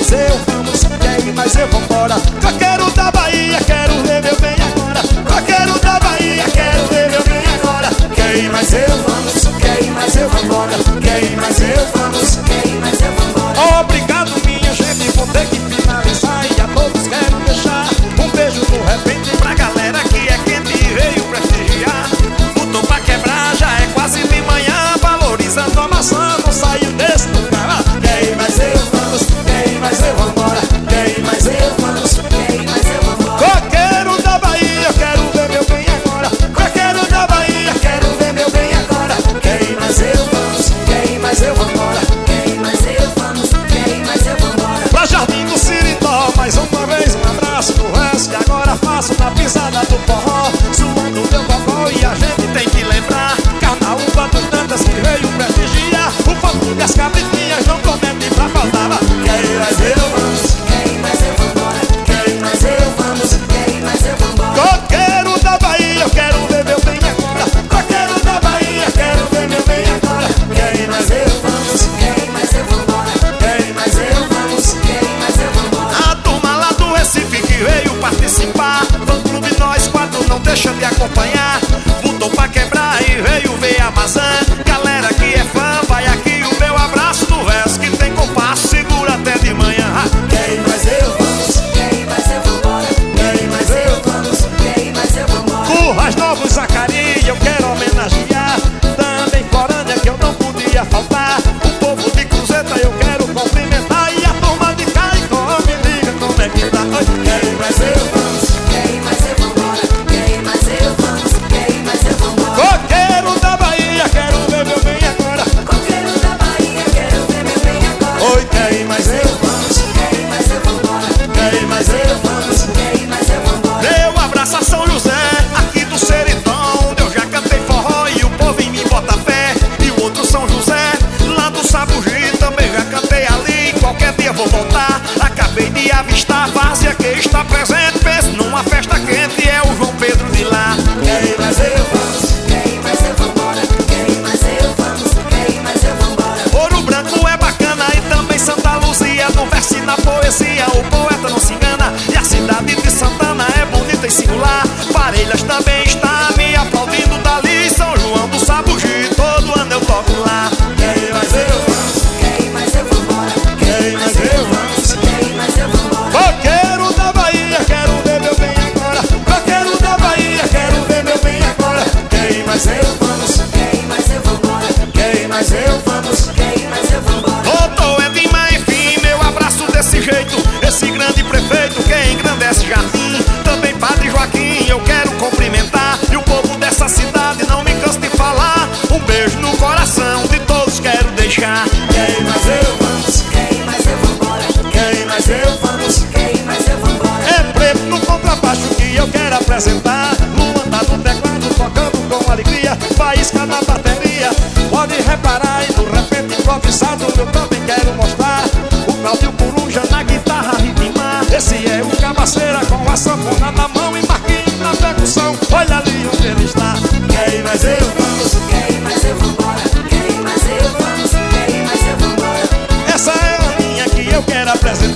mais eu vamos, quer ir mais eu vambora. Coqueiro da Bahia, quero ver meu bem agora. Coqueiro da Bahia, quero ver meu bem agora. Quer ir mais eu vamos, quer ir mais eu vambora. Quer ir mais eu vamos, quer ir mais eu vambora. Obrigado minha gente, vou ter que finalizar. E a todos quero deixar um beijo no repente pra galera que é quente e veio prestigiar. Botou pra quebrar, já é quase de manhã, valorizando a maçã, não saiu desse lugar. Quer ir mais eu vamos, quer ir mais eu vambora. Quer ir mais eu vamos, quer ir mais eu vambora. Coqueiro da Bahia, quero ver meu bem agora. Coqueiro da Bahia, quero ver meu bem agora. Quer ir mais eu vamos, quer ir mais eu vambora. Quer ir mais eu vamos, quer ir mais eu vambora. Pra Jardim do Siritó, mais uma vez um abraço no resto que agora faço na pisada do forró, suando meu gogó e a gente tem que lembrar. Carnaúba dos tantas que veio prestigiar. O fogo das cabritinhas não comete pra faltar. Quer ir mais eu vamos, Quer ir mais eu vambora. quer ir mais eu vamos. Quer ir mais eu vambora. Coqueiro da Bahia, eu quero ver meu bem agora. Coqueiro da Bahia, quero ver meu bem agora. Quer ir mais eu vamos, Quer ir mais eu vambora. quer ir mais eu vamos. Quer ir mais eu vambora. A turma lá do Recife que veio participar, Fã Clube Nós Quatro não deixa de acompanhar. Botou pra quebrar e veio ver a maçã. Galera que é fã, vai aqui o meu abraço no verso que tem compasso, segura até de manhã. Quer ir mais eu vamos, Quer ir mais eu vambora. quer ir mais eu vamos. Quer ir mais eu vambora. Currais Novos Zacarias eu quero homenagear. Também Corânia que eu não podia faltar. O povo de Cruzeta eu quero cumprimentar. E a turma de Caicó me diga como é que tá. Quer ir mais eu vamos, Quer ir mais eu vambora. Quer ir mais eu vamos. Quer ir mais eu vambora. Coqueiro da Bahia, quero ver meu bem agora. Coqueiro da Bahia, quero ver meu bem agora. Oi, quer ir mais eu vamos, Quer ir mais eu vambora. quer ir mais eu vamos. Quer ir mais eu vambora. Meu abraço a São José, aqui do Seritão, onde eu já cantei forró e o povo em mim bota fé. E o outro São José, lá do Sabugi, também já cantei ali. Qualquer dia vou voltar, acabei de avistar a várzea que está presente. Penso numa festa quente, é o João Pedro de lá. Quer ir mais eu vamos, Quer ir mais eu vambora. Quer ir mais eu vamos. Quer ir mais eu vambora. Ouro Branco é bacana e também Santa Luzia. No verso e na poesia o poeta não se engana. E a cidade de Santana é bonita e singular. Parelhas também está me aplaudindo dali. São João do Sabugi, todo ano eu toco lá. Quer ir mais eu vamos, Quer ir mais eu vambora. quer ir mais eu vamos. Quer ir mais eu vambora. Coqueiro da Bahia, quero ver meu bem agora. Coqueiro da Bahia, quero ver meu bem agora. Quer ir mais eu vamos, Quer ir mais eu vambora. quer ir mais eu vamos. Quer ir mais eu vambora. Doutor Edmar, enfim, meu abraço desse jeito. Esse grande prefeito que engrandece Jardim. Também Padre Joaquim, eu quero cumprimentar. E o povo dessa cidade não me canso de falar. Um beijo no coração de todos quero deixar. Quer ir mais eu vamos, Quer ir mais eu vambora. quer ir mais eu vamos. Quer ir mais eu vambora. É preto no contrabaixo que eu quero apresentar. Luan tá no teclado tocando com alegria. Faísca na bateria, pode reparar. E no repente improvisado eu também quero mostrar. O Claudio Coruja na guitarra ritmar. Esse é o Cabaceira com a sanfona na mão. E Marquinhos na percussão, olha ali onde ele está. Quer ir mais eu vamos, Quer ir mais eu vambora. Quer ir mais eu vamos. Quer ir mais eu vambora. essa é a linha que eu quero apresentar.